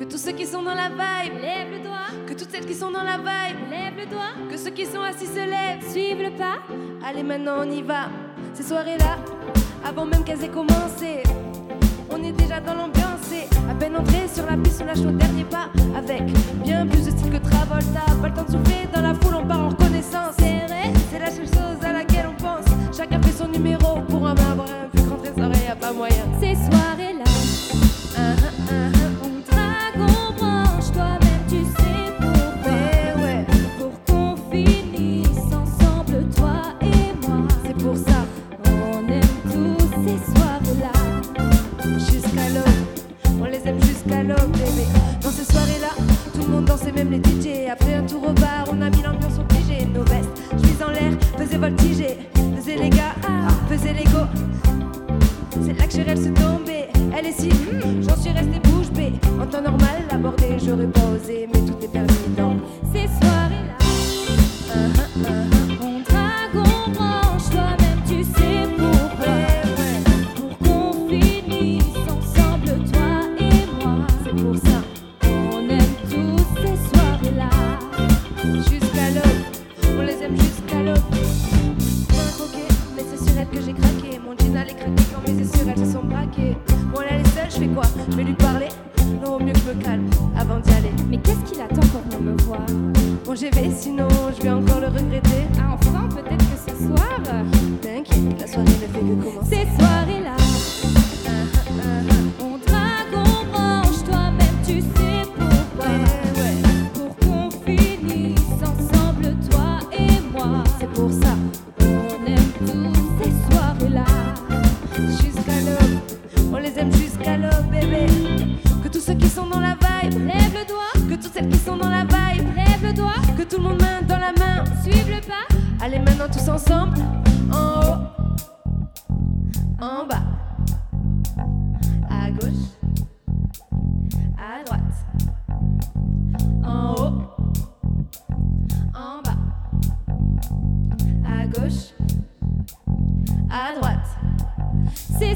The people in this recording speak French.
tous ceux qui sont dans la vibe, lève le doigt. que toutes celles qui sont dans la vibe, Lève le doigt. que ceux qui sont assis se lèvent. Suive le pas. Allez maintenant on y va. Ces soirées-là, avant même qu'elles aient commencé, on est déjà dans l'ambiance et à peine entré sur la piste, on lâche nos derniers pas avec bien plus de style que Travolta. Pas le temps de souffler dans la foule, on part en reconnaissance. C'est vrai. C'est la seule chose à laquelle on pense. Chacun fait son numéro pour un avoir un plus grand trésor et y a pas moyen. Ces soirées-là, on drague, on branche. Toi-même, tu sais pourquoi. Mais ouais, Pour qu'on finisse ensemble, toi et moi. c'est pour ça. On aime tous ces soirées-là. Jusqu'à l'aube, on les aime jusqu'à l'aube, bébé. Dans ces soirées-là, tout le monde dansait, même les DJ. Après un tour au bar, on a mis l'ambiance obligée. Nos vestes, chemises en l'air, faisaient voltiger. Faisaient les gars, faisaient les go. C'est là que Chérelle se tombait. Elle est si, j'en suis restée bouche bée. En temps normal, l'aborder, j'aurais pas osé, mais tout est permis dans Ces soirées-là, on drague, on branche. Toi-même, tu sais pourquoi. Pour qu'on finisse ensemble, toi et moi. c'est pour ça. On aime tous ces soirées-là. Jusqu'à l'aube, on les aime jusqu'à l'aube. Pas un croquet, mais c'est sur elle que j'ai craqué. Mon jean allait craquer quand mes yeux sur elle se sont braqués. Bon, elle est seule, je fais quoi? Je vais lui parler? Non, au mieux que je me calme avant d'y aller. Mais qu'est-ce qu'il attend pour venir me voir? Bon, j'y vais, sinon je vais encore le regretter. Ah, enfin, peut-être que ce soir, T'inquiète, la soirée ne fait que commencer. ces soirées-là, on drague, on branche. Toi-même, tu sais pourquoi. Pour qu'on finisse ensemble, toi et moi. C'est pour ça, On aime tous ces soirées-là. jusqu'à l'aube, on les aime jusqu'à l'aube, bébé. Que tous ceux qui sont dans la vibe, Lève le doigt, que toutes celles qui sont dans la vibe, lève le doigt. que tout le monde main dans la main. Suive le pas. Allez maintenant tous ensemble, en haut, en bas, à gauche, à droite, en haut, en bas, à gauche, à droite. Ces